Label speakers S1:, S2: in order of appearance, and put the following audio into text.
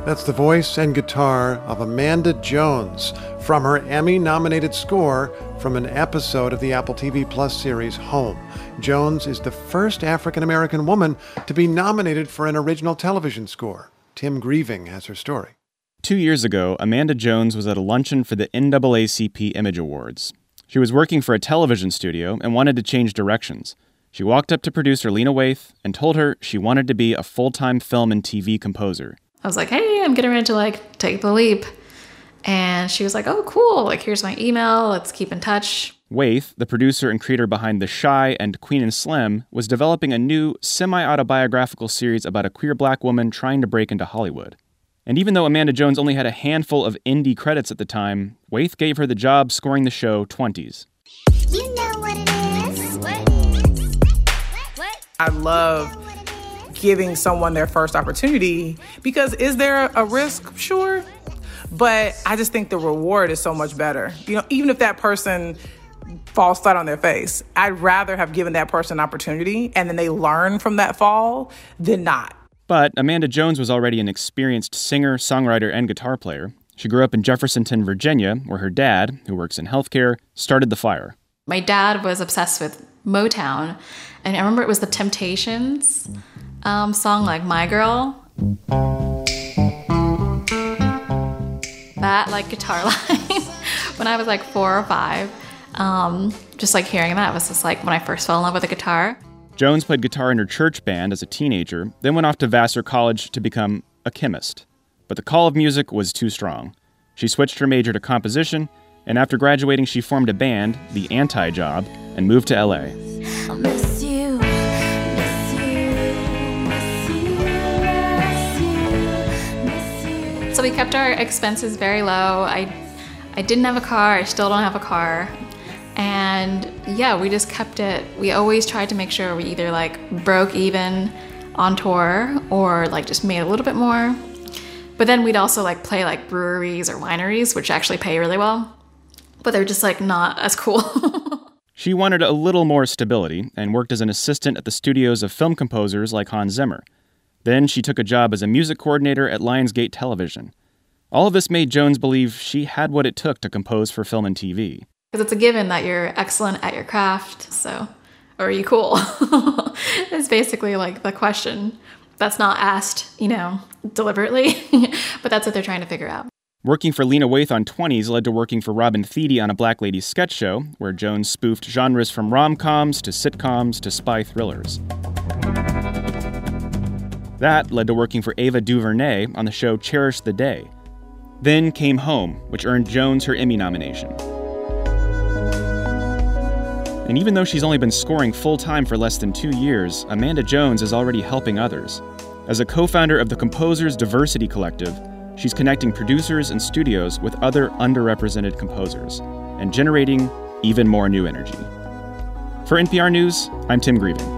S1: That's the voice and guitar of Amanda Jones from her Emmy-nominated score from an episode of the Apple TV Plus series Home. Jones is the first African-American woman to be nominated for an original television score. Tim Grieving has her story.
S2: 2 years ago, Amanda Jones was at a luncheon for the NAACP Image Awards. She was working for a television studio and wanted to change directions. She walked up to producer Lena Waithe and told her she wanted to be a full-time film and TV composer.
S3: I was like, hey, I'm getting ready to take the leap. And she was like, oh, cool. Here's my email. Let's keep in touch.
S2: Waithe, the producer and creator behind The Chi and Queen and Slim, was developing a new semi-autobiographical series about a queer black woman trying to break into Hollywood. And even though Amanda Jones only had a handful of indie credits at the time, Waithe gave her the job scoring the show 20s.
S4: You know what it is. What?
S5: I love giving someone their first opportunity because is there a risk? Sure. But I just think the reward is so much better. Even if that person falls flat on their face, I'd rather have given that person an opportunity and then they learn from that fall than not.
S2: But Amanda Jones was already an experienced singer, songwriter, and guitar player. She grew up in Jeffersonton, Virginia, where her dad, who works in healthcare, started the fire.
S3: My dad was obsessed with Motown, and I remember it was the Temptations song, My Girl. That, guitar line, when I was 4 or 5, just hearing that was just when I first fell in love with the guitar.
S2: Jones played guitar in her church band as a teenager, then went off to Vassar College to become a chemist. But the call of music was too strong. She switched her major to composition, and after graduating, she formed a band, The Anti-Job, and moved to L.A.
S4: I'll miss you, miss you, miss you, miss you.
S3: So we kept our expenses very low. I didn't have a car. I still don't have a car. And yeah, we just kept it. We always tried to make sure we either broke even on tour or just made a little bit more. But then we'd also play breweries or wineries, which actually pay really well. But they're just not as cool.
S2: She wanted a little more stability and worked as an assistant at the studios of film composers like Hans Zimmer. Then she took a job as a music coordinator at Lionsgate Television. All of this made Jones believe she had what it took to compose for film and TV.
S3: Because it's a given that you're excellent at your craft, or are you cool? It's basically the question. That's not asked, deliberately, but that's what they're trying to figure out.
S2: Working for Lena Waithe on 20s led to working for Robin Thede on a Black Lady sketch show, where Jones spoofed genres from rom-coms to sitcoms to spy thrillers. That led to working for Ava DuVernay on the show Cherish the Day. Then came Home, which earned Jones her Emmy nomination. And even though she's only been scoring full-time for less than 2 years, Amanda Jones is already helping others. As a co-founder of the Composers Diversity Collective, she's connecting producers and studios with other underrepresented composers and generating even more new energy. For NPR News, I'm Tim Grieving.